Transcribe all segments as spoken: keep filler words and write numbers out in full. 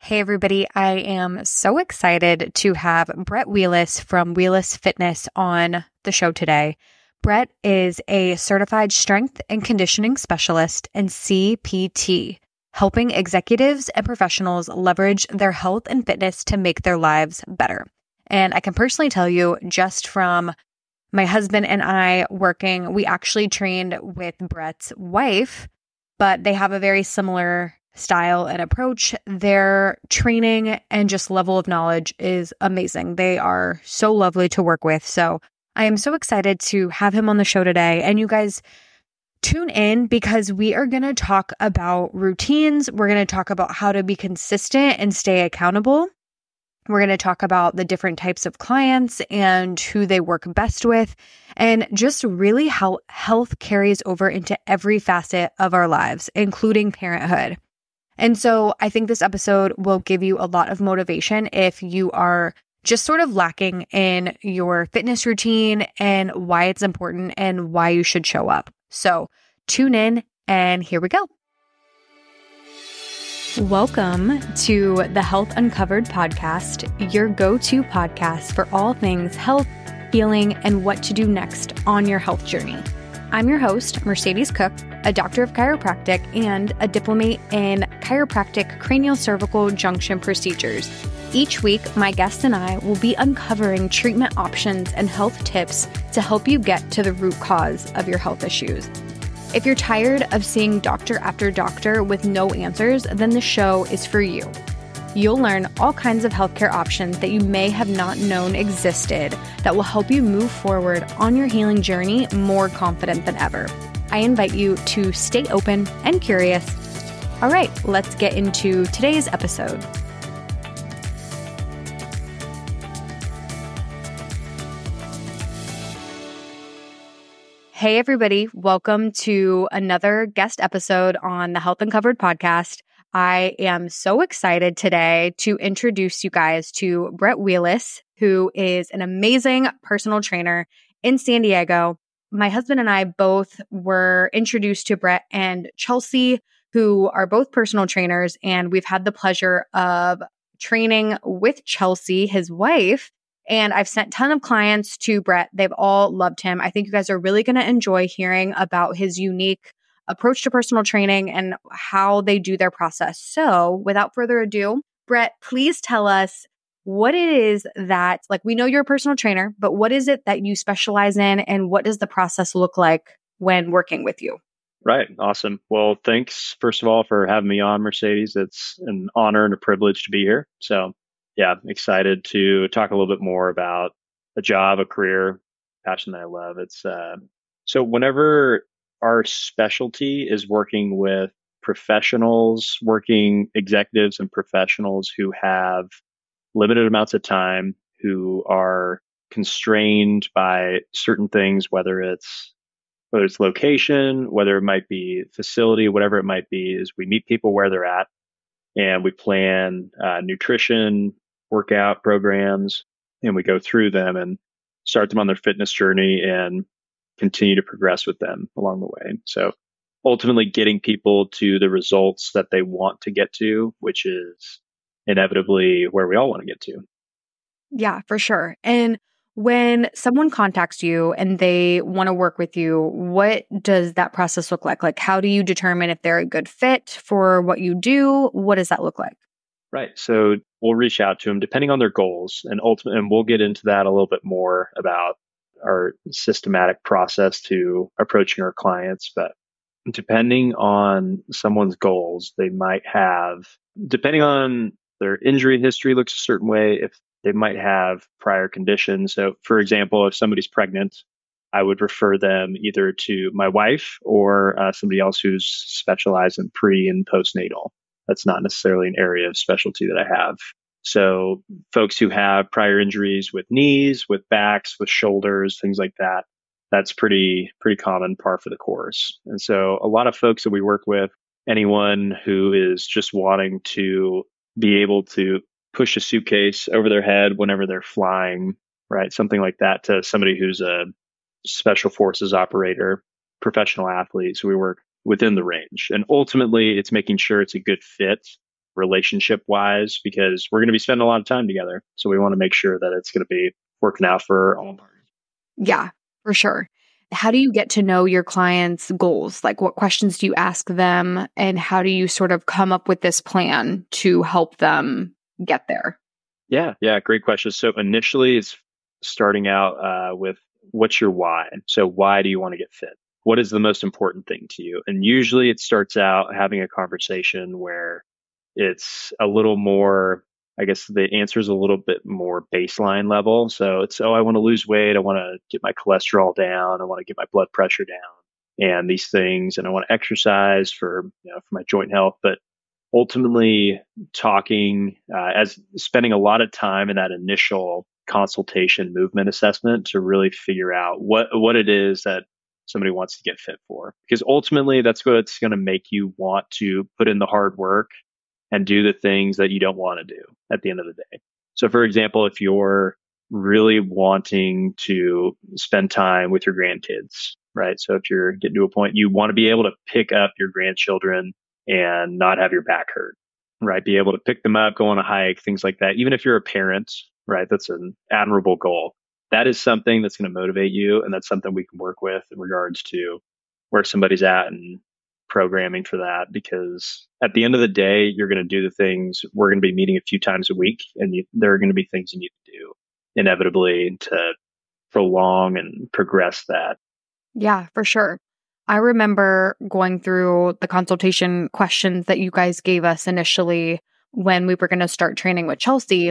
Hey everybody, I am so excited to have Brett Wheelis from Wheelis Fitness on the show today. Brett is a certified strength and conditioning specialist and C P T, helping executives and professionals leverage their health and fitness to make their lives better. And I can personally tell you, just from my husband and I working, we actually trained with Brett's wife, but they have a very similar style and approach. Their training and just level of knowledge is amazing. They are so lovely to work with. So I am so excited to have him on the show today. And you guys tune in because we are going to talk about routines. We're going to talk about how to be consistent and stay accountable. We're going to talk about the different types of clients and who they work best with, and just really how health carries over into every facet of our lives, including parenthood. And so I think this episode will give you a lot of motivation if you are just sort of lacking in your fitness routine and why it's important and why you should show up. So tune in and here we go. Welcome to the Health Uncovered podcast, your go-to podcast for all things health, healing, and what to do next on your health journey. I'm your host, Mercedes Cook, a doctor of chiropractic and a diplomate in chiropractic cranial cervical junction procedures. Each week, my guests and I will be uncovering treatment options and health tips to help you get to the root cause of your health issues. If you're tired of seeing doctor after doctor with no answers, then the show is for you. You'll learn all kinds of healthcare options that you may have not known existed that will help you move forward on your healing journey more confident than ever. I invite you to stay open and curious. All right, let's get into today's episode. Hey everybody, welcome to another guest episode on the Health Uncovered podcast. I am so excited today to introduce you guys to Brett Wheelis, who is an amazing personal trainer in San Diego. My husband and I both were introduced to Brett and Chelsea, who are both personal trainers, and we've had the pleasure of training with Chelsea, his wife. And I've sent a ton of clients to Brett. They've all loved him. I think you guys are really going to enjoy hearing about his unique approach to personal training and how they do their process. So without further ado, Brett, please tell us what it is that, like, we know you're a personal trainer, but what is it that you specialize in and what does the process look like when working with you? Right. Awesome. Well, thanks, first of all, for having me on, Mercedes. It's an honor and a privilege to be here. So yeah, excited to talk a little bit more about a job, a career, passion that I love. It's uh, so whenever our specialty is working with professionals, working executives and professionals who have limited amounts of time, who are constrained by certain things, whether it's whether it's location, whether it might be facility, whatever it might be, is we meet people where they're at and we plan uh, nutrition, workout programs, and we go through them and start them on their fitness journey and continue to progress with them along the way. So ultimately getting people to the results that they want to get to, which is inevitably where we all want to get to. Yeah, for sure. And when someone contacts you and they want to work with you, what does that process look like? Like, how do you determine if they're a good fit for what you do? What does that look like? Right. So we'll reach out to them depending on their goals, and ultimately, and we'll get into that a little bit more about our systematic process to approaching our clients. But depending on someone's goals, they might have, depending on their injury history looks a certain way, if they might have prior conditions. So for example, if somebody's pregnant, I would refer them either to my wife or uh, somebody else who's specialized in pre and postnatal. That's not necessarily an area of specialty that I have. So folks who have prior injuries with knees, with backs, with shoulders, things like that, that's pretty, pretty common, par for the course. And so a lot of folks that we work with, anyone who is just wanting to be able to push a suitcase over their head whenever they're flying, right? Something like that, to somebody who's a special forces operator, professional athlete. So we work within the range. And ultimately, it's making sure it's a good fit relationship wise, because we're going to be spending a lot of time together. So we want to make sure that it's going to be working out for all parties. Yeah, for sure. How do you get to know your clients' goals? Like, what questions do you ask them? And how do you sort of come up with this plan to help them get there? Yeah, yeah, great question. So initially, it's starting out uh, with what's your why? So why do you want to get fit? What is the most important thing to you? And usually it starts out having a conversation where it's a little more, I guess the answer is a little bit more baseline level. So it's, oh, I want to lose weight. I want to get my cholesterol down. I want to get my blood pressure down and these things. And I want to exercise for, you know, for my joint health. But ultimately talking, uh, as spending a lot of time in that initial consultation movement assessment to really figure out what, what it is that somebody wants to get fit for. Because ultimately that's what's going to make you want to put in the hard work and do the things that you don't want to do at the end of the day. So for example, if you're really wanting to spend time with your grandkids, right? So if you're getting to a point, you want to be able to pick up your grandchildren and not have your back hurt, right? Be able to pick them up, go on a hike, things like that. Even if you're a parent, right? That's an admirable goal. That is something that's going to motivate you. And that's something we can work with in regards to where somebody's at and programming for that. Because at the end of the day, you're going to do the things. We're going to be meeting a few times a week, and you, there are going to be things you need to do inevitably to prolong and progress that. Yeah, for sure. I remember going through the consultation questions that you guys gave us initially when we were going to start training with Chelsea.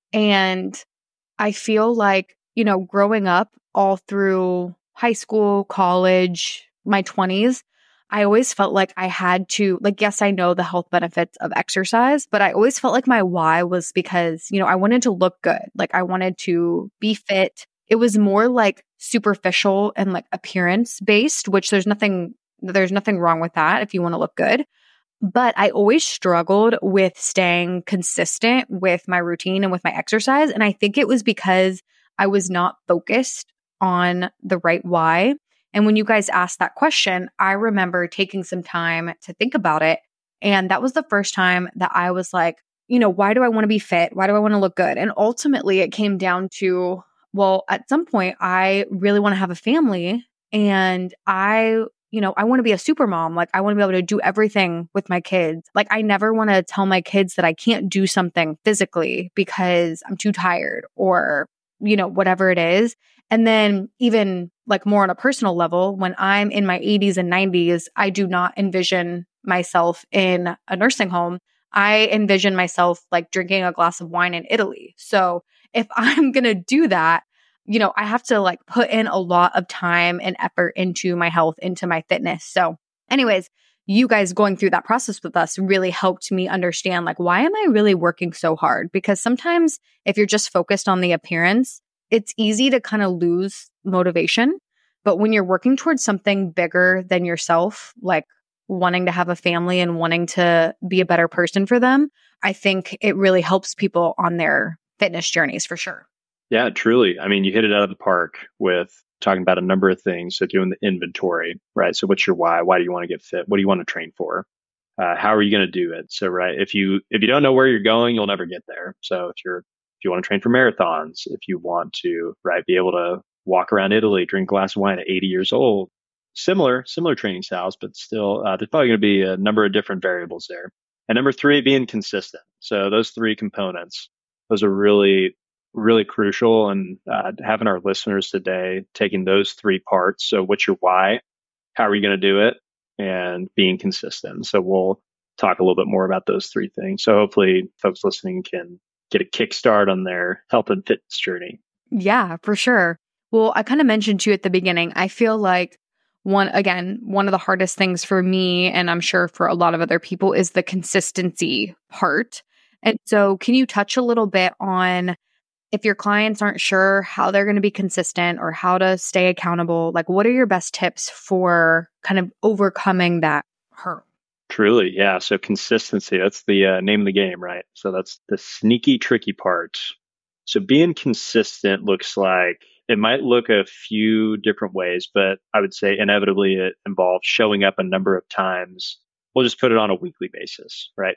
And I feel like, you know, growing up all through high school, college, my twenties, I always felt like I had to, like, yes, I know the health benefits of exercise, but I always felt like my why was because, you know, I wanted to look good. Like, I wanted to be fit. It was more like superficial and like appearance based, which there's nothing, there's nothing wrong with that if you want to look good. But I always struggled with staying consistent with my routine and with my exercise. And I think it was because I was not focused on the right why. And when you guys asked that question, I remember taking some time to think about it. And that was the first time that I was like, you know, why do I want to be fit? Why do I want to look good? And ultimately it came down to, well, at some point I really want to have a family, and I, you know, I want to be a super mom. Like, I want to be able to do everything with my kids. Like, I never want to tell my kids that I can't do something physically because I'm too tired or, you know, whatever it is. And then even like more on a personal level, when I'm in my eighties and nineties, I do not envision myself in a nursing home. I envision myself like drinking a glass of wine in Italy. So if I'm going to do that, you know, I have to like put in a lot of time and effort into my health, into my fitness. So anyways, you guys going through that process with us really helped me understand, like, why am I really working so hard? Because sometimes if you're just focused on the appearance, it's easy to kind of lose motivation. But when you're working towards something bigger than yourself, like wanting to have a family and wanting to be a better person for them, I think it really helps people on their fitness journeys for sure. Yeah, truly. I mean, you hit it out of the park with talking about a number of things. So doing the inventory, right? So what's your why? Why do you want to get fit? What do you want to train for? Uh, how are you going to do it? So, right, if you if you don't know where you're going, you'll never get there. So if you're if you want to train for marathons, if you want to, right, be able to walk around Italy, drink a glass of wine at eighty years old, similar similar training styles, but still, uh, there's probably going to be a number of different variables there. And number three, being consistent. So those three components, those are really really crucial, and uh, having our listeners today taking those three parts. So what's your why? How are you going to do it? And being consistent. So we'll talk a little bit more about those three things. So hopefully folks listening can get a kickstart on their health and fitness journey. Yeah, for sure. Well, I kind of mentioned to you at the beginning, I feel like one, again, one of the hardest things for me, and I'm sure for a lot of other people, is the consistency part. And so can you touch a little bit on, if your clients aren't sure how they're going to be consistent or how to stay accountable, like, what are your best tips for kind of overcoming that hurdle? Truly, yeah. So consistency, that's the uh, name of the game, right? So that's the sneaky, tricky part. So being consistent looks like, it might look a few different ways, but I would say inevitably it involves showing up a number of times. We'll just put it on a weekly basis, right?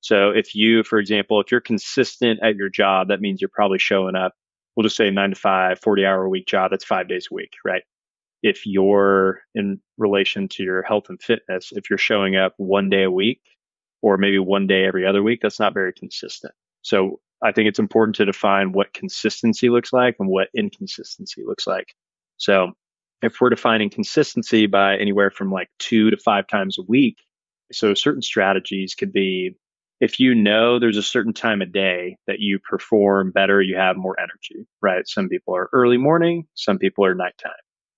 So if you, for example, if you're consistent at your job, that means you're probably showing up, we'll just say nine to five, forty hour a week job, that's five days a week, right? If you're in relation to your health and fitness, if you're showing up one day a week or maybe one day every other week, that's not very consistent. So I think it's important to define what consistency looks like and what inconsistency looks like. So if we're defining consistency by anywhere from like two to five times a week, so certain strategies could be, if you know there's a certain time of day that you perform better, you have more energy, right? Some people are early morning, some people are nighttime.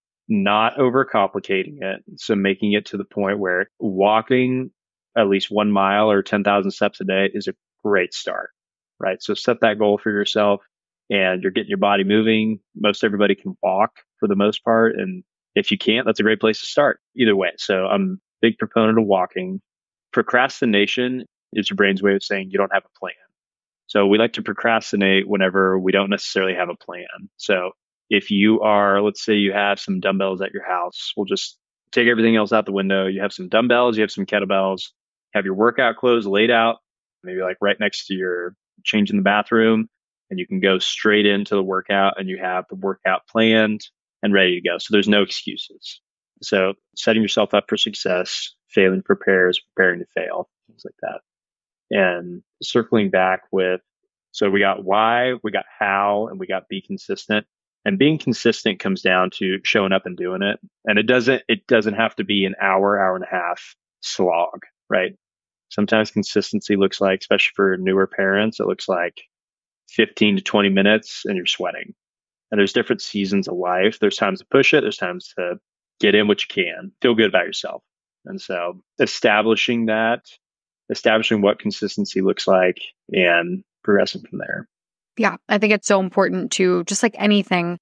Not overcomplicating it. So making it to the point where walking at least one mile or ten thousand steps a day is a great start, right? So set that goal for yourself and you're getting your body moving. Most everybody can walk for the most part. And if you can't, that's a great place to start either way. So I'm a big proponent of walking. Procrastination is your brain's way of saying you don't have a plan. So we like to procrastinate whenever we don't necessarily have a plan. So if you are, let's say you have some dumbbells at your house, we'll just take everything else out the window. You have some dumbbells, you have some kettlebells, have your workout clothes laid out, maybe like right next to your change in the bathroom, and you can go straight into the workout and you have the workout planned and ready to go. So there's no excuses. So setting yourself up for success, failing to prepare is preparing to fail, things like that. And circling back with, so we got why, we got how, and we got be consistent. And being consistent comes down to showing up and doing it. And it doesn't, it doesn't have to be an hour, hour and a half slog, right? Sometimes consistency looks like, especially for newer parents, it looks like fifteen to twenty minutes and you're sweating. And there's different seasons of life. There's times to push it. There's times to get in what you can, feel good about yourself. And so establishing that, establishing what consistency looks like and progressing from there. Yeah, I think it's so important to, just like anything,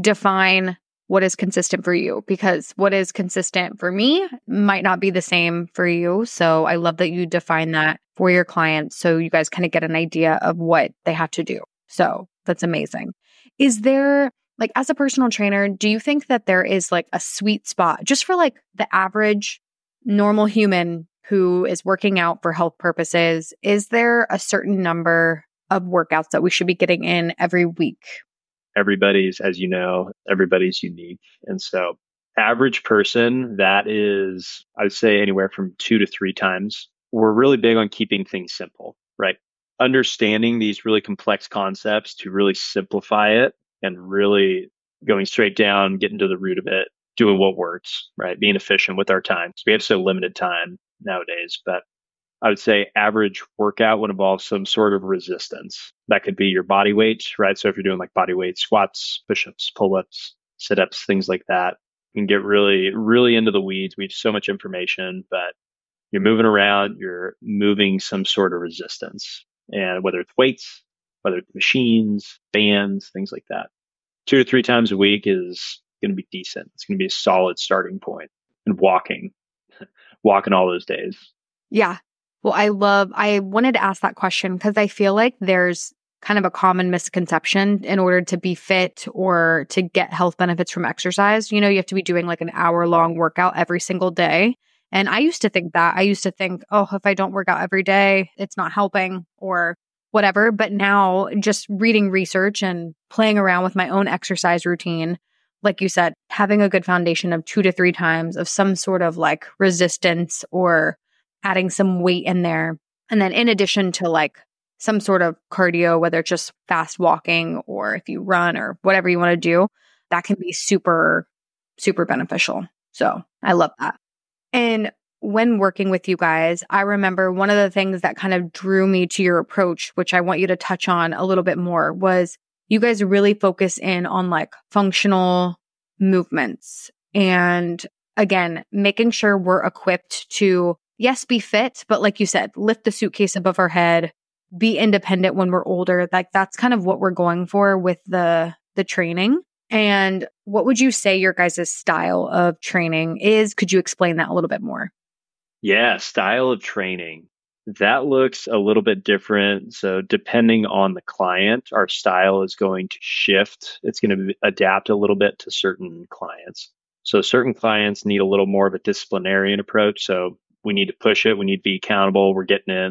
define what is consistent for you, because what is consistent for me might not be the same for you. So I love that you define that for your clients so you guys kind of get an idea of what they have to do. So that's amazing. Is there, like, as a personal trainer, do you think that there is like a sweet spot just for like the average normal human who is working out for health purposes? Is there a certain number of workouts that we should be getting in every week? Everybody's, as you know, everybody's unique. And so average person, that is, I would say anywhere from two to three times. We're really big on keeping things simple, right? Understanding these really complex concepts to really simplify it and really going straight down, getting to the root of it, doing what works, right? Being efficient with our time. So we have so limited time nowadays, but I would say average workout would involve some sort of resistance. That could be your body weight, right? So if you're doing like body weight squats, push-ups, pull-ups, sit-ups, things like that, you can get really, really into the weeds. We have so much information, but you're moving around, you're moving some sort of resistance. And whether it's weights, whether it's machines, bands, things like that. Two to three times a week is going to be decent. It's going to be a solid starting point. And walking, walking all those days. Yeah. Well, I love, I wanted to ask that question because I feel like there's kind of a common misconception in order to be fit or to get health benefits from exercise. You know, you have to be doing like an hour long workout every single day. And I used to think that. I used to think, oh, if I don't work out every day, it's not helping or whatever. But now just reading research and playing around with my own exercise routine, like you said, having a good foundation of two to three times of some sort of like resistance or adding some weight in there. And then in addition to like some sort of cardio, whether it's just fast walking or if you run or whatever you want to do, that can be super, super beneficial. So I love that. And when working with you guys, I remember one of the things that kind of drew me to your approach, which I want you to touch on a little bit more, was you guys really focus in on like functional movements. And again, making sure we're equipped to, yes, be fit, but like you said, lift the suitcase above our head, be independent when we're older. Like that's kind of what we're going for with the the training. And what would you say your guys' style of training is? Could you explain that a little bit more? Yeah, style of training. That looks a little bit different. So depending on the client, our style is going to shift. It's going to adapt a little bit to certain clients. So certain clients need a little more of a disciplinarian approach. So we need to push it. We need to be accountable. We're getting in.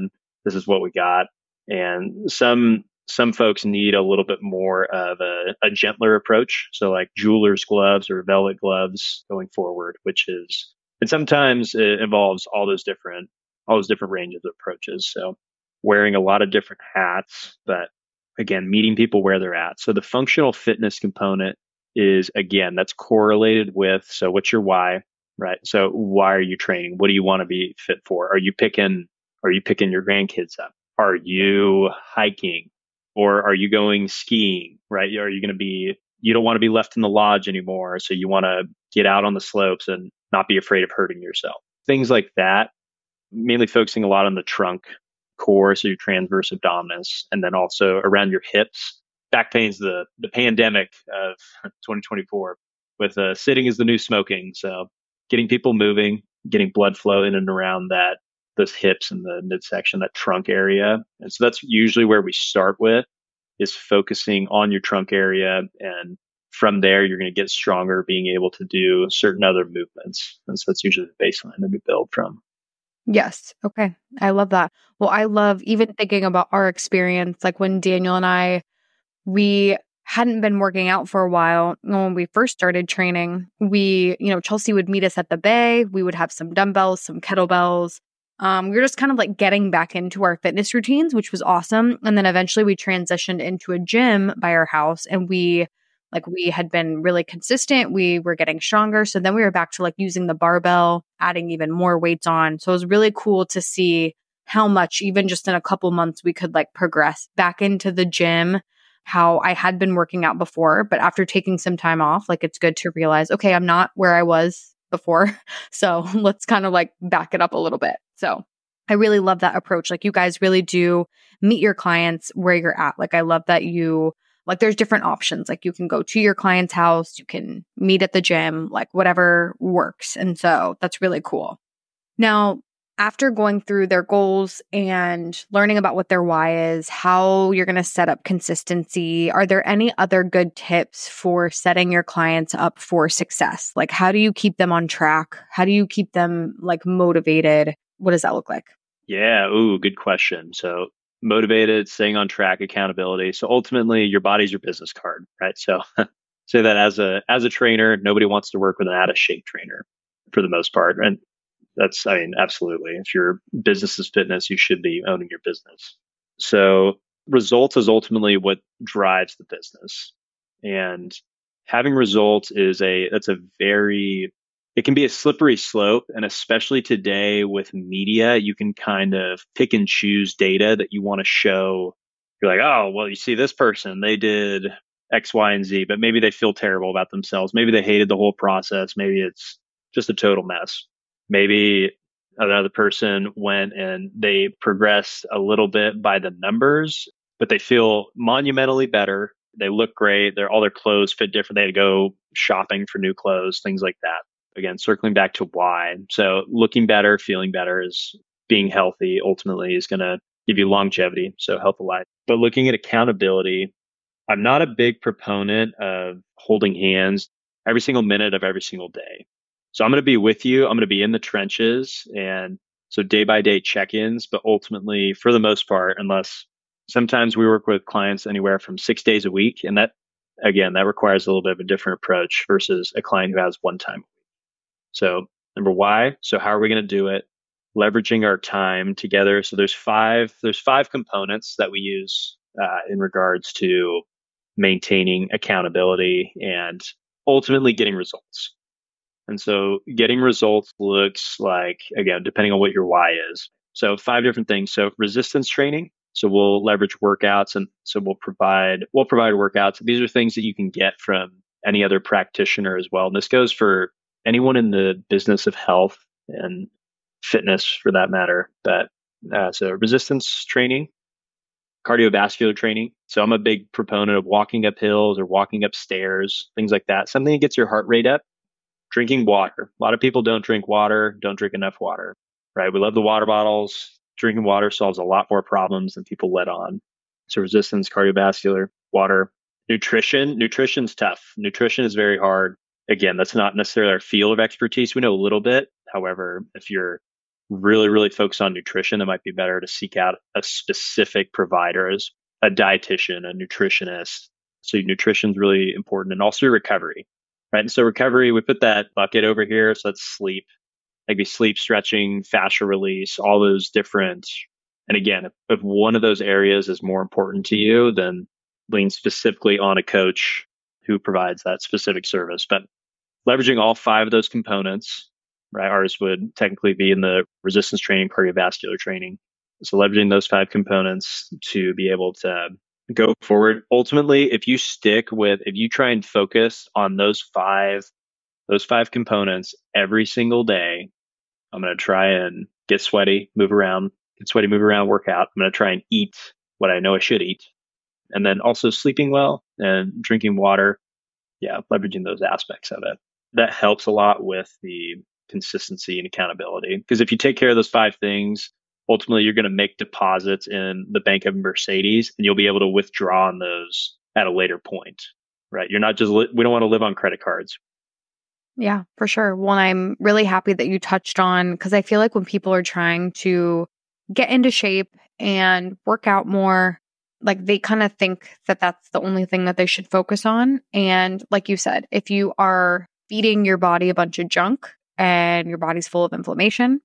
this is what we got. And some some folks need a little bit more of a, a gentler approach. So like jeweler's gloves or velvet gloves going forward, which is, and sometimes it involves all those different, all those different ranges of approaches. So wearing a lot of different hats, but again, meeting people where they're at. So the functional fitness component is, again, that's correlated with, so what's your why, right? So why are you training? What do you want to be fit for? Are you picking, are you picking your grandkids up? Are you hiking? Or are you going skiing, right? Are you going to be, you don't want to be left in the lodge anymore. So you want to get out on the slopes and not be afraid of hurting yourself. Things like that, mainly focusing a lot on the trunk, core, so your transverse abdominis, and then also around your hips. Back pain's the, the pandemic of twenty twenty-four with uh, sitting is the new smoking. So getting people moving, getting blood flow in and around that, those hips and the midsection, that trunk area. And so that's usually where we start with, is focusing on your trunk area. And from there, you're going to get stronger being able to do certain other movements. And so that's usually the baseline that we build from. Yes. Okay. I love that. Well, I love even thinking about our experience, like when Daniel and I, we hadn't been working out for a while. When we first started training, we, you know, Chelsea would meet us at the bay. We would have some dumbbells, some kettlebells. Um, we were just kind of like getting back into our fitness routines, which was awesome. And then eventually we transitioned into a gym by our house, and we like we had been really consistent. We were getting stronger. So then we were back to like using the barbell, adding even more weights on. So it was really cool to see how much, even just in a couple months, we could like progress back into the gym, how I had been working out before. But after taking some time off, like it's good to realize, okay, I'm not where I was before. So let's kind of like back it up a little bit. So I really love that approach. Like you guys really do meet your clients where you're at. Like I love that you, like there's different options. Like you can go to your client's house, you can meet at the gym, like whatever works. And so that's really cool. Now, after going through their goals and learning about what their why is, how you're going to set up consistency, are there any other good tips for setting your clients up for success? Like how do you keep them on track? How do you keep them like motivated? What does that look like? Yeah. Ooh, good question. So motivated, staying on track, accountability. So ultimately your body's your business card, right? So say that as a, as a trainer, nobody wants to work with an out of shape trainer for the most part. And that's, I mean, absolutely. If your business is fitness, you should be owning your business. So results is ultimately what drives the business. And having results is a, that's a very, it can be a slippery slope. And especially today with media, you can kind of pick and choose data that you want to show. You're like, oh, well, you see this person, they did X, Y, and Z, but maybe they feel terrible about themselves. Maybe they hated the whole process. Maybe it's just a total mess. Maybe another person went and they progressed a little bit by the numbers, but they feel monumentally better. They look great. They're all their clothes fit different. They had to go shopping for new clothes, things like that. Again, circling back to why. So looking better, feeling better is being healthy ultimately is going to give you longevity. So health of life. But looking at accountability, I'm not a big proponent of holding hands every single minute of every single day. So I'm going to be with you. I'm going to be in the trenches. And so day by day check-ins, but ultimately for the most part, unless sometimes we work with clients anywhere from six days a week. And that, again, that requires a little bit of a different approach versus a client who has one time a week. So number why, so how are we going to do it? Leveraging our time together. So there's five, there's five components that we use uh, in regards to maintaining accountability and ultimately getting results. And so getting results looks like, again, depending on what your why is. So five different things. So resistance training. So we'll leverage workouts, and so we'll provide, we'll provide workouts. These are things that you can get from any other practitioner as well. And this goes for anyone in the business of health and fitness for that matter. But uh, so resistance training, cardiovascular training. So I'm a big proponent of walking up hills or walking up stairs, things like that. Something that gets your heart rate up. Drinking water. A lot of people don't drink water, don't drink enough water, right? We love the water bottles. Drinking water solves a lot more problems than people let on. So resistance, cardiovascular, water, nutrition. Nutrition's tough. Nutrition is very hard. Again, that's not necessarily our field of expertise. We know a little bit. However, if you're really, really focus on nutrition, it might be better to seek out a specific provider as a dietitian, a nutritionist. So nutrition is really important, and also recovery, right? And so recovery, we put that bucket over here. So that's sleep, like be sleep, stretching, fascia release, all those different. And again, if, if one of those areas is more important to you, then lean specifically on a coach who provides that specific service. But leveraging all five of those components, right? Ours would technically be in the resistance training, cardiovascular training. So leveraging those five components to be able to go forward. Ultimately, if you stick with, if you try and focus on those five, those five components every single day, I'm going to try and get sweaty, move around, get sweaty, move around, work out. I'm going to try and eat what I know I should eat. And then also sleeping well and drinking water. Yeah, leveraging those aspects of it. That helps a lot with the consistency and accountability. Because if you take care of those five things, ultimately you're going to make deposits in the Bank of Mercedes, and you'll be able to withdraw on those at a later point, right? You're not just, li- we don't want to live on credit cards. Yeah, for sure. Well, I'm really happy that you touched on, because I feel like when people are trying to get into shape and work out more, like they kind of think that that's the only thing that they should focus on. And like you said, if you are feeding your body a bunch of junk and your body's full of inflammation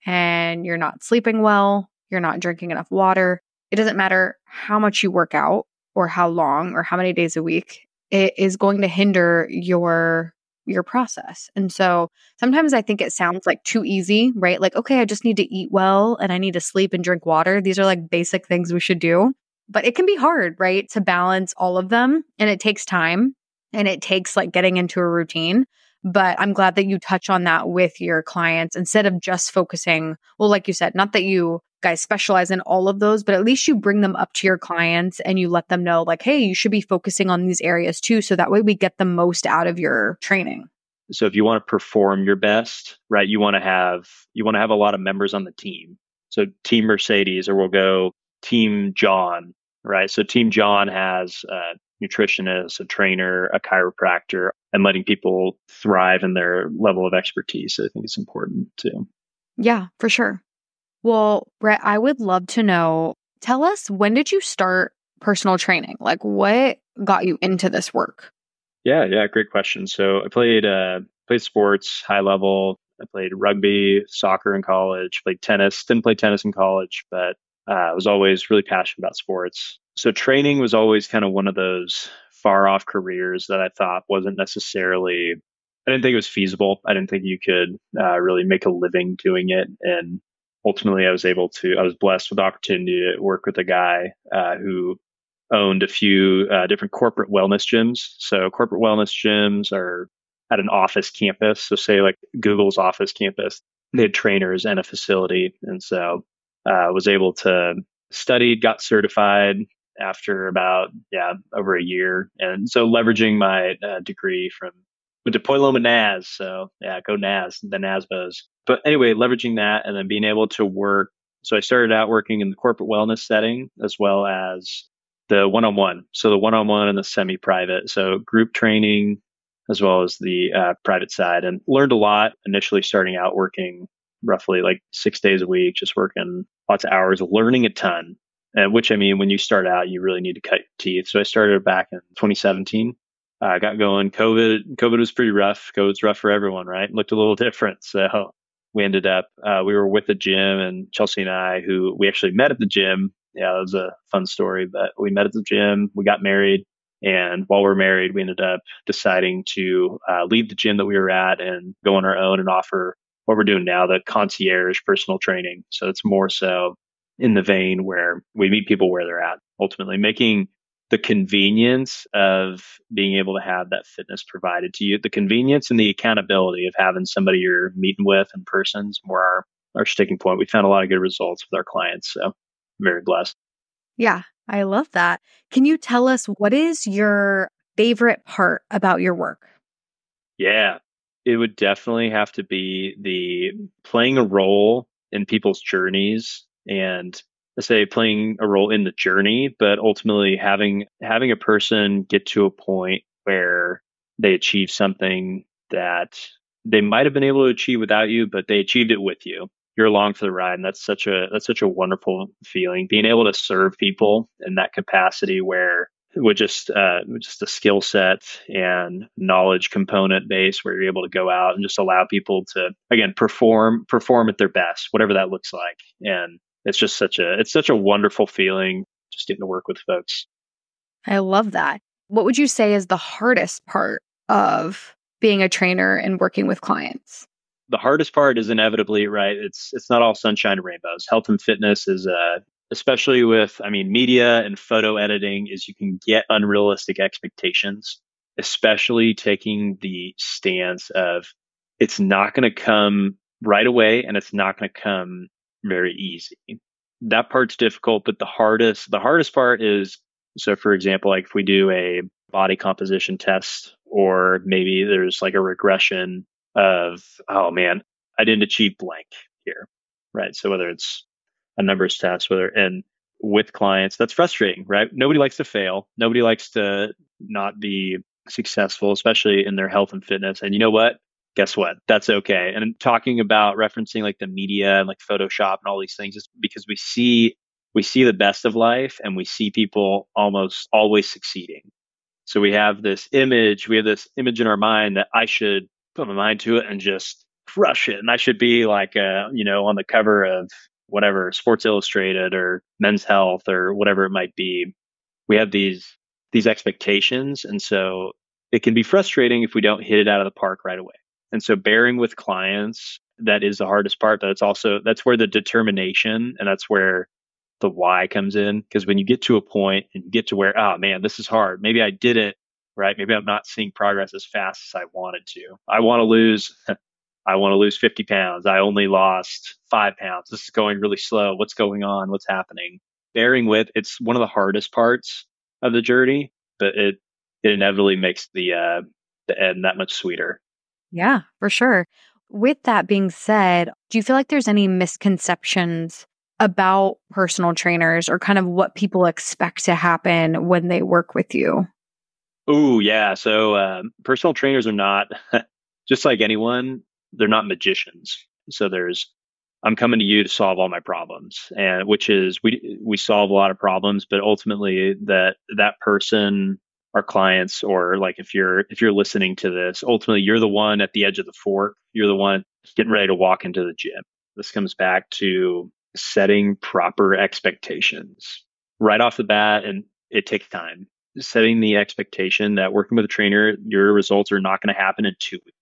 and you're not sleeping well, you're not drinking enough water, it doesn't matter how much you work out or how long or how many days a week, it is going to hinder your your process. And so sometimes I think it sounds like too easy, right? Like, okay, I just need to eat well and I need to sleep and drink water. These are like basic things we should do. But it can be hard, right? To balance all of them. And it takes time and it takes like getting into a routine. But I'm glad that you touch on that with your clients instead of just focusing. Well, like you said, not that you guys specialize in all of those, but at least you bring them up to your clients and you let them know like, hey, you should be focusing on these areas too. So that way we get the most out of your training. So if you want to perform your best, right, you want to have, you want to have a lot of members on the team. So Team Mercedes, or we'll go Team John, right? So Team John has a nutritionist, a trainer, a chiropractor, and letting people thrive in their level of expertise. So I think it's important too. Yeah, for sure. Well, Brett, I would love to know, tell us, when did you start personal training? Like what got you into this work? Yeah, yeah, great question. So I played uh played sports, high level. I played rugby, soccer in college, played tennis, didn't play tennis in college, but uh, I was always really passionate about sports. So training was always kind of one of those far off careers that I thought wasn't necessarily, I didn't think it was feasible. I didn't think you could uh, really make a living doing it. And ultimately I was able to, I was blessed with the opportunity to work with a guy uh, who owned a few uh, different corporate wellness gyms. So corporate wellness gyms are at an office campus. So say like Google's office campus, they had trainers and a facility. And so I uh, was able to study, got certified after about, yeah, over a year. And so leveraging my uh, degree from, went to Point Loma N A S. So yeah, go N A S, the N A S Bos. But anyway, leveraging that and then being able to work. So I started out working in the corporate wellness setting as well as the one-on-one. So the one-on-one and the semi-private. So group training as well as the uh, private side, and learned a lot initially starting out working roughly like six days a week, just working lots of hours, learning a ton. And which, I mean, when you start out, you really need to cut your teeth. So I started back in twenty seventeen. I uh, got going. COVID, COVID was pretty rough. COVID's rough for everyone, right? It looked a little different. So we ended up, uh, we were with the gym, and Chelsea and I, who we actually met at the gym. Yeah, that was a fun story, but we met at the gym, we got married. And while we we're married, we ended up deciding to uh, leave the gym that we were at and go on our own and offer what we're doing now, the concierge personal training. So it's more so in the vein where we meet people where they're at, ultimately making the convenience of being able to have that fitness provided to you, the convenience and the accountability of having somebody you're meeting with in person is more our, our sticking point. We found a lot of good results with our clients. So I'm very blessed. Yeah, I love that. Can you tell us, what is your favorite part about your work? Yeah, it would definitely have to be the playing a role in people's journeys, and let's say playing a role in the journey, but ultimately having having a person get to a point where they achieve something that they might have been able to achieve without you, but they achieved it with you. you're along for the ride. And that's such a, that's such a wonderful feeling, being able to serve people in that capacity where with just, uh, with just a skill set and knowledge component base where you're able to go out and just allow people to, again, perform, perform at their best, whatever that looks like. And it's just such a, it's such a wonderful feeling just getting to work with folks. I love that. What would you say is the hardest part of being a trainer and working with clients? The hardest part is inevitably, right? It's it's not all sunshine and rainbows. Health and fitness is, uh, especially with, I mean, media and photo editing, is you can get unrealistic expectations, especially taking the stance of it's not going to come right away and it's not going to come very easy. That part's difficult, but the hardest, the hardest part is, so for example, like if we do a body composition test, or maybe there's like a regression of, oh man, I didn't achieve blank here, right? So whether it's a numbers test, whether, and with clients, that's frustrating, right? Nobody likes to fail. Nobody likes to not be successful, especially in their health and fitness. And you know what? Guess what? That's okay. And talking about referencing like the media and like Photoshop and all these things is because we see, we see the best of life and we see people almost always succeeding. So we have this image, we have this image in our mind that I should put my mind to it and just crush it. And I should be like, uh, you know, on the cover of whatever, Sports Illustrated or Men's Health or whatever it might be. We have these, these expectations. And so it can be frustrating if we don't hit it out of the park right away. And so bearing with clients, that is the hardest part, but it's also, that's where the determination and that's where the why comes in. Because when you get to a point and you get to where, oh man, this is hard. Maybe I did it right. Maybe I'm not seeing progress as fast as I wanted to. I want to lose, I want to lose fifty pounds. I only lost five pounds. This is going really slow. What's going on? What's happening? Bearing with, it's one of the hardest parts of the journey, but it, it inevitably makes the, uh, the end that much sweeter. Yeah, for sure. With that being said, do you feel like there's any misconceptions about personal trainers or kind of what people expect to happen when they work with you? Oh, yeah. So um, personal trainers are not, just like anyone, they're not magicians. So there's, I'm coming to you to solve all my problems, and which is we we solve a lot of problems, but ultimately that that person, our clients, or like if you're if you're listening to this, ultimately you're the one at the edge of the fork. You're the one getting ready to walk into the gym. This comes back to setting proper expectations right off the bat, and it takes time. Setting the expectation that working with a trainer, your results are not going to happen in two weeks.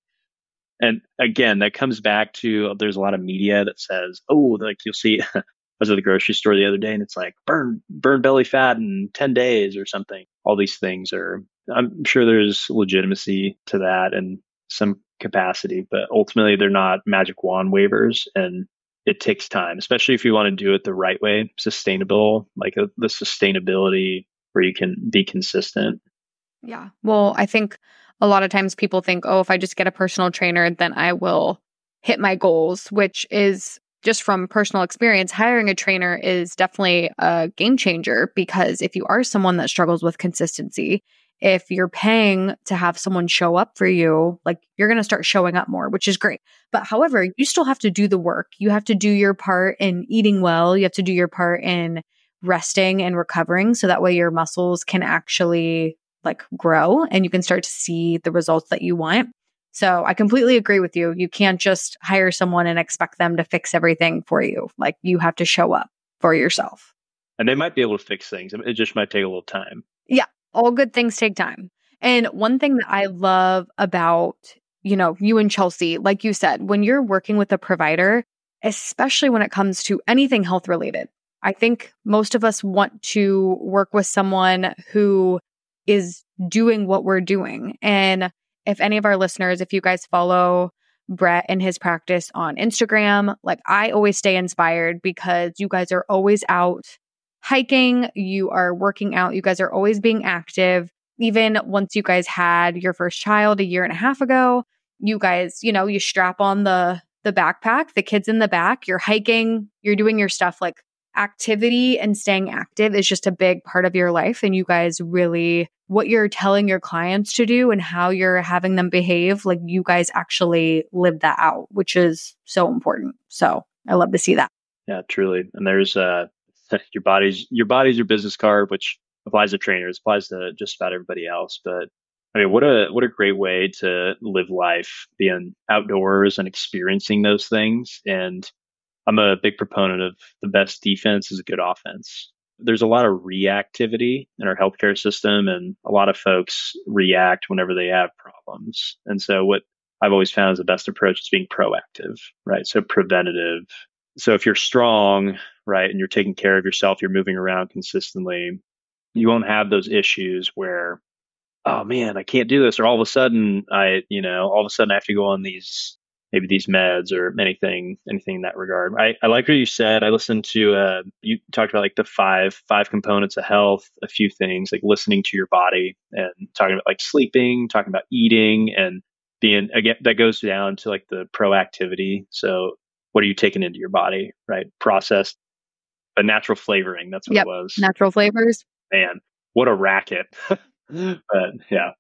And again, that comes back to, there's a lot of media that says, oh, like you'll see, I was at the grocery store the other day and it's like burn, burn belly fat in ten days or something. All these things are, I'm sure there's legitimacy to that and some capacity, but ultimately they're not magic wand wavers, and it takes time, especially if you want to do it the right way, sustainable, like a, the sustainability where you can be consistent. Yeah. Well, I think a lot of times people think, oh, if I just get a personal trainer, then I will hit my goals, which is just from personal experience. Hiring a trainer is definitely a game changer, because if you are someone that struggles with consistency, if you're paying to have someone show up for you, like you're going to start showing up more, which is great. But however, you still have to do the work. You have to do your part in eating well. You have to do your part in resting and recovering, so that way your muscles can actually like grow and you can start to see the results that you want. So I completely agree with you. You can't just hire someone and expect them to fix everything for you. Like you have to show up for yourself. And they might be able to fix things. It just might take a little time. Yeah. All good things take time. And one thing that I love about, you know, you and Chelsea, like you said, when you're working with a provider, especially when it comes to anything health related, I think most of us want to work with someone who is doing what we're doing. And if any of our listeners, if you guys follow Brett and his practice on Instagram, like I always stay inspired because you guys are always out hiking, you are working out, you guys are always being active. Even once you guys had your first child a year and a half ago, you guys, you know, you strap on the the backpack, the kids in the back, you're hiking, you're doing your stuff. Like activity and staying active is just a big part of your life. And you guys really, what you're telling your clients to do and how you're having them behave, like you guys actually live that out, which is so important. So I love to see that. Yeah, truly. And there's uh your body's your body's your business card, which applies to trainers, applies to just about everybody else. But I mean, what a what a great way to live life, being outdoors and experiencing those things. And I'm a big proponent of the best defense is a good offense. There's a lot of reactivity in our healthcare system, and a lot of folks react whenever they have problems. And so what I've always found is the best approach is being proactive, right? So preventative. So if you're strong, right, and you're taking care of yourself, you're moving around consistently, you won't have those issues where, oh man, I can't do this. Or all of a sudden I, you know, all of a sudden I have to go on these, maybe these meds or anything, anything in that regard. I, I like what you said. I listened to, uh, you talked about like the five, five components of health, a few things like listening to your body and talking about like sleeping, talking about eating and being, again, that goes down to like the proactivity. So what are you taking into your body, right? Processed, but natural flavoring. That's what Yep. it was. Natural flavors. Man, what a racket. But yeah.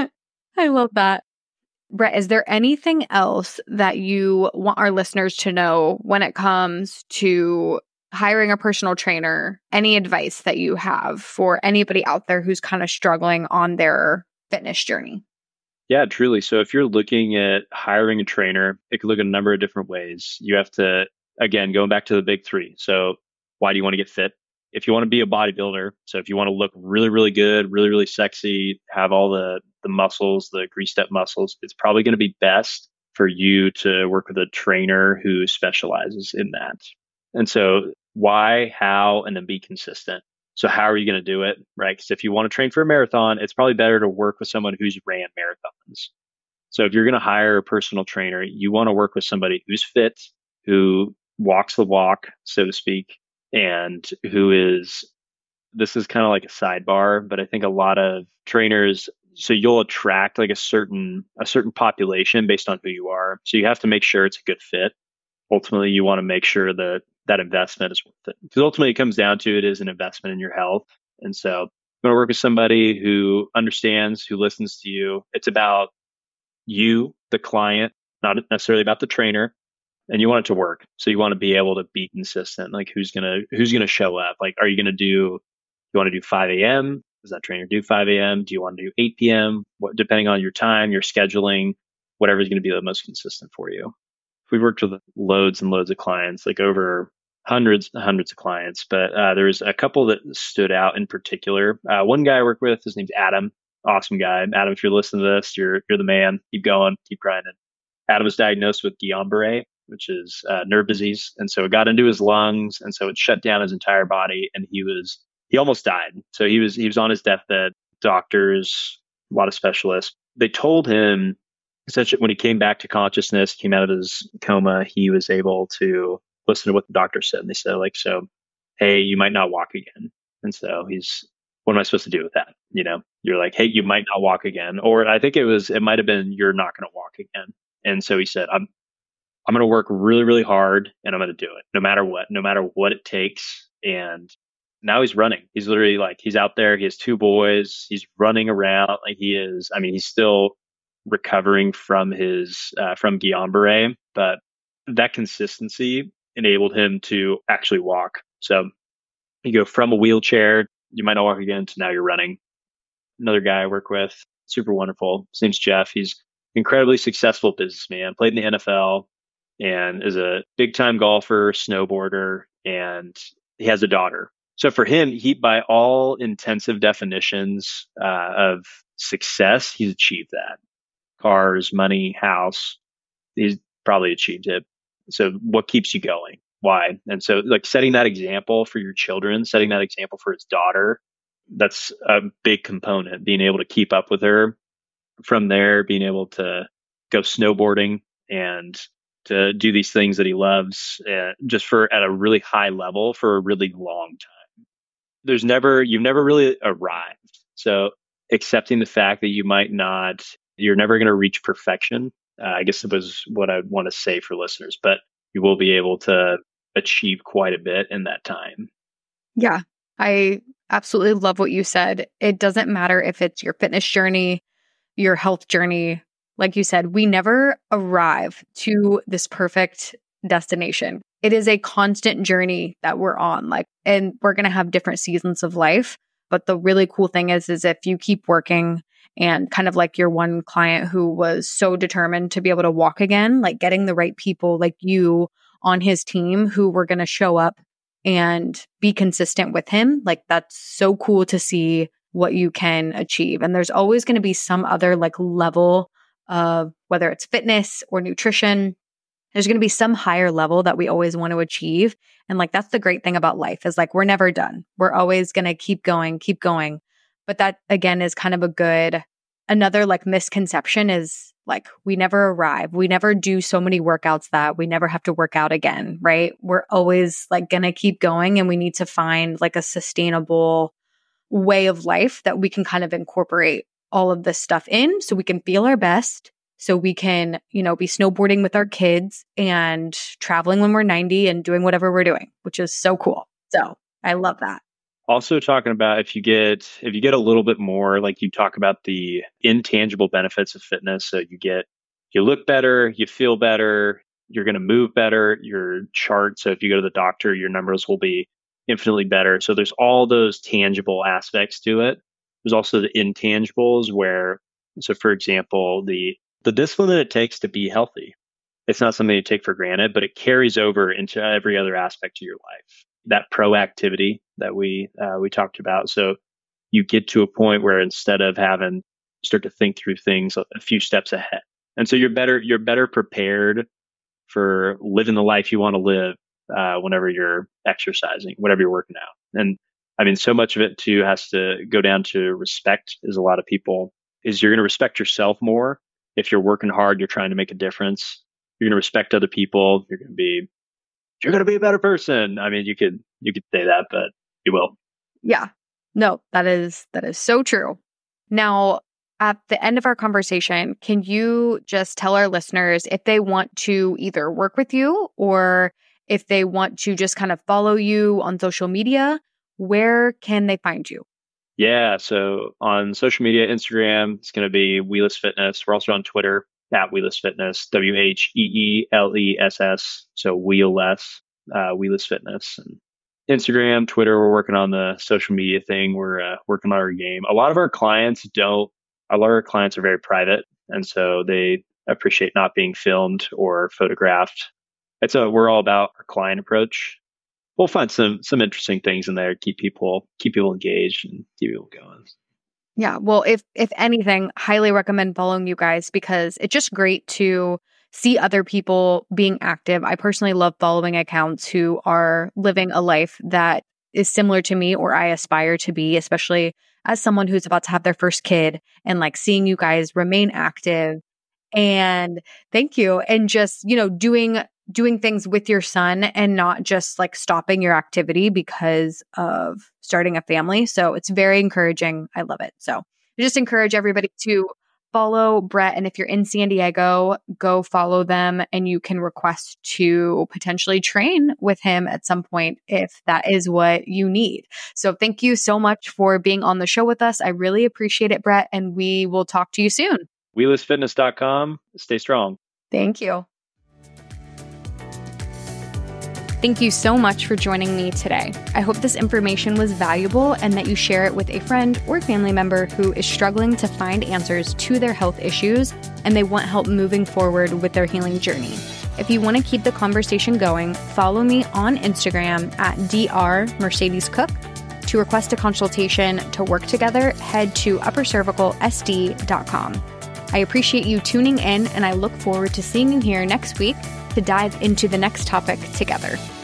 I love that. Brett, is there anything else that you want our listeners to know when it comes to hiring a personal trainer? Any advice that you have for anybody out there who's kind of struggling on their fitness journey? Yeah, truly. So if you're looking at hiring a trainer, it could look a number of different ways. You have to, again, going back to the big three. So why do you want to get fit? If you want to be a bodybuilder, so if you want to look really, really good, really, really sexy, have all the, the muscles, the greased up muscles, it's probably going to be best for you to work with a trainer who specializes in that. And so why, how, and then be consistent. So how are you going to do it, right? Because if you want to train for a marathon, it's probably better to work with someone who's ran marathons. So if you're going to hire a personal trainer, you want to work with somebody who's fit, who walks the walk, so to speak, and who is, this is kind of like a sidebar, but I think a lot of trainers, so you'll attract like a certain, a certain population based on who you are. So you have to make sure it's a good fit. Ultimately, you want to make sure that that investment is worth it. Because ultimately it comes down to it is an investment in your health. And so you want to work with somebody who understands, who listens to you. It's about you, the client, not necessarily about the trainer. And you want it to work. So you want to be able to be consistent. Like who's gonna who's gonna show up? Like, are you gonna do you want to do five a.m.? Does that trainer do five a.m.? Do you want to do eight p.m.? What, depending on your time, your scheduling, whatever is going to be the most consistent for you. We've worked with loads and loads of clients, like over hundreds and hundreds of clients. But uh, there's a couple that stood out in particular. Uh, one guy I work with, his name's Adam. Awesome guy. Adam, if you're listening to this, you're you're the man. Keep going, keep grinding. Adam was diagnosed with Guillain-Barré, which is uh, nerve disease. And so it got into his lungs. And so it shut down his entire body. And he was, he almost died. So he was, he was on his deathbed. Doctors, a lot of specialists, they told him essentially when he came back to consciousness, came out of his coma, he was able to listen to what the doctor said. And they said like, so, hey, you might not walk again. And so he's, what am I supposed to do with that? You know, you're like, hey, you might not walk again. Or I think it was, it might've been, you're not going to walk again. And so he said, I'm, I'm going to work really, really hard and I'm going to do it no matter what, no matter what it takes. And now he's running. He's literally like, he's out there. He has two boys. He's running around like he is. I mean, he's still recovering from his, uh, from Guillain-Barré, but that consistency enabled him to actually walk. So you go from a wheelchair, you might not walk again, to now you're running. Another guy I work with, super wonderful. His name's Jeff. He's incredibly successful businessman, played in the N F L and is a big time golfer, snowboarder, and he has a daughter. So for him, he, by all intensive definitions uh, of success, he's achieved that. Cars, money, house, he's probably achieved it. So what keeps you going? Why? And so like setting that example for your children, setting that example for his daughter, that's a big component, being able to keep up with her. From there, being able to go snowboarding and to do these things that he loves uh, just for at a really high level for a really long time. There's never, you've never really arrived. So accepting the fact that you might not, you're never going to reach perfection. Uh, I guess it was what I want to say for listeners, but you will be able to achieve quite a bit in that time. Yeah, I absolutely love what you said. It doesn't matter if it's your fitness journey, your health journey. Like you said, we never arrive to this perfect destination. it is a constant journey that we're on. Like, and we're going to have different seasons of life. But the really cool thing is, is if you keep working and kind of like your one client who was so determined to be able to walk again, like getting the right people like you on his team who were going to show up and be consistent with him. Like, that's so cool to see what you can achieve. And there's always going to be some other like level of whether it's fitness or nutrition. There's going to be some higher level that we always want to achieve. And like, that's the great thing about life is like, we're never done. We're always going to keep going, keep going. But that again is kind of a good, another like misconception is like, we never arrive. We never do so many workouts that we never have to work out again, right? We're always like going to keep going, and we need to find like a sustainable way of life that we can kind of incorporate all of this stuff in so we can feel our best, so we can, you know, be snowboarding with our kids and traveling when we're ninety and doing whatever we're doing, which is so cool. So I love that. Also talking about if you get if you get a little bit more, like you talk about the intangible benefits of fitness. So you get, you look better, you feel better, you're going to move better, your chart. So if you go to the doctor, your numbers will be infinitely better. So there's all those tangible aspects to it. There's also the intangibles where, so for example, the the discipline that it takes to be healthy. It's not something you take for granted, but it carries over into every other aspect of your life. That proactivity that we uh, we talked about. So you get to a point where instead of having start to think through things a few steps ahead, and so you're better you're better prepared for living the life you want to live uh, whenever you're exercising, whenever you're working out. And I mean, so much of it too has to go down to respect. Is a lot of people is you're going to respect yourself more if you're working hard. You're trying to make a difference. You're going to respect other people. You're going to be You're going to be a better person. I mean, you could you could say that, but you will. Yeah. No, that is that is so true. Now, at the end of our conversation, can you just tell our listeners if they want to either work with you or if they want to just kind of follow you on social media, where can they find you? Yeah. So on social media, Instagram, it's going to be Wheeless Fitness. We're also on Twitter at Wheeless Fitness, W H E E L E S S. So wheel less, uh, Wheeless Fitness. And Instagram, Twitter, we're working on the social media thing. We're uh, working on our game. A lot of our clients don't, a lot of our clients are very private. And so they appreciate not being filmed or photographed. And so we're all about our client approach. We'll find some some interesting things in there, keep people keep people engaged and keep people going. Yeah. Well, if if anything, highly recommend following you guys because it's just great to see other people being active. I personally love following accounts who are living a life that is similar to me or I aspire to be, especially as someone who's about to have their first kid, and like seeing you guys remain active. And thank you. And just, you know, doing doing things with your son and not just like stopping your activity because of starting a family. So it's very encouraging. I love it. So I just encourage everybody to follow Brett. And if you're in San Diego, go follow them, and you can request to potentially train with him at some point if that is what you need. So thank you so much for being on the show with us. I really appreciate it, Brett. And we will talk to you soon. wheeless fitness dot com. Stay strong. Thank you. Thank you so much for joining me today. I hope this information was valuable and that you share it with a friend or family member who is struggling to find answers to their health issues and they want help moving forward with their healing journey. If you want to keep the conversation going, follow me on Instagram at Doctor Mercedes Cook. To request a consultation to work together, head to upper cervical S D dot com. I appreciate you tuning in, and I look forward to seeing you here next week to dive into the next topic together.